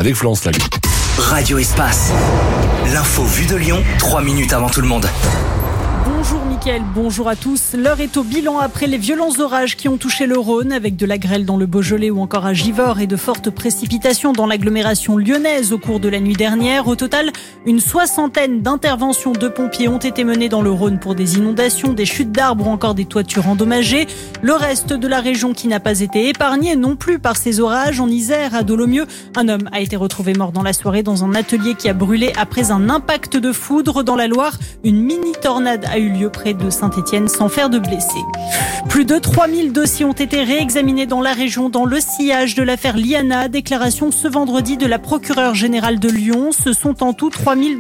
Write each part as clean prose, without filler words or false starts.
avec Florence Lague. Radio Espace. L'info vue de Lyon, 3 minutes avant tout le monde. Bonjour Mickaël, bonjour à tous. L'heure est au bilan après les violents orages qui ont touché le Rhône, avec de la grêle dans le Beaujolais ou encore à Givors et de fortes précipitations dans l'agglomération lyonnaise au cours de la nuit dernière. Au total, une soixantaine d'interventions de pompiers ont été menées dans le Rhône pour des inondations, des chutes d'arbres ou encore des toitures endommagées. Le reste de la région qui n'a pas été épargné non plus par ces orages. En Isère, à Dolomieu, un homme a été retrouvé mort dans la soirée dans un atelier qui a brûlé après un impact de foudre. Dans la Loire, une mini-tornade a eu lieu près de Saint-Étienne sans faire de blessés. Plus de 3000 dossiers ont été réexaminés dans la région dans le sillage de l'affaire Liana. Déclaration ce vendredi de la procureure générale de Lyon. Ce sont en tout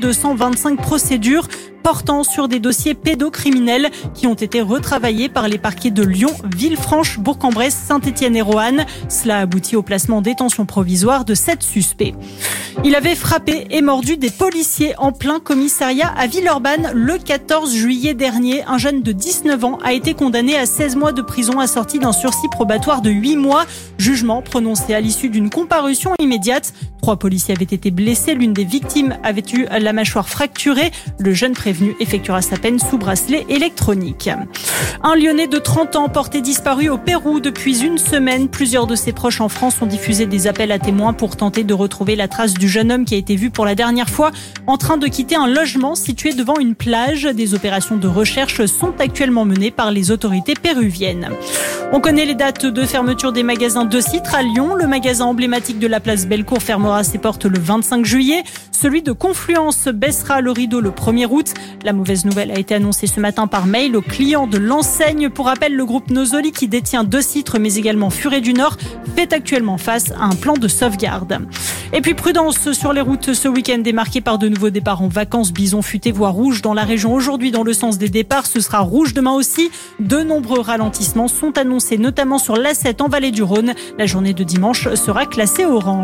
3225 procédures portant sur des dossiers pédocriminels qui ont été retravaillés par les parquets de Lyon, Villefranche, Bourg-en-Bresse, Saint-Étienne et Roanne. Cela aboutit au placement en détention provisoire de 7 suspects. Il avait frappé et mordu des policiers en plein commissariat à Villeurbanne le 14 juillet dernier. Un jeune de 19 ans a été condamné à 16 mois de prison assorti d'un sursis probatoire de 8 mois. Jugement prononcé à l'issue d'une comparution immédiate. 3 policiers avaient été blessés. L'une des victimes avait eu la mâchoire fracturée. Le jeune prévenu effectuera sa peine sous bracelet électronique. Un Lyonnais de 30 ans porté disparu au Pérou depuis une semaine. Plusieurs de ses proches en France ont diffusé des appels à témoins pour tenter de retrouver la trace du jeune homme qui a été vu pour la dernière fois en train de quitter un logement situé devant une plage. Des opérations de recherche sont actuellement menées par les autorités péruviennes. On connaît les dates de fermeture des magasins de Citre à Lyon. Le magasin emblématique de la place Bellecour fermera ses portes le 25 juillet. Celui de Confluence baissera le rideau le 1er août. La mauvaise nouvelle a été annoncée ce matin par mail aux clients de l'enseigne. Pour rappel, le groupe Nosoli, qui détient 2 Citre mais également Furet du Nord, fait actuellement face à un plan de sauvegarde. Et puis prudence sur les routes ce week-end est marqué par de nouveaux départs en vacances. Bison futé voie rouge dans la région aujourd'hui dans le sens des départs. Ce sera rouge demain aussi. De nombreux ralentissements sont annoncés notamment sur l'A7 en vallée du Rhône. La journée de dimanche sera classée orange.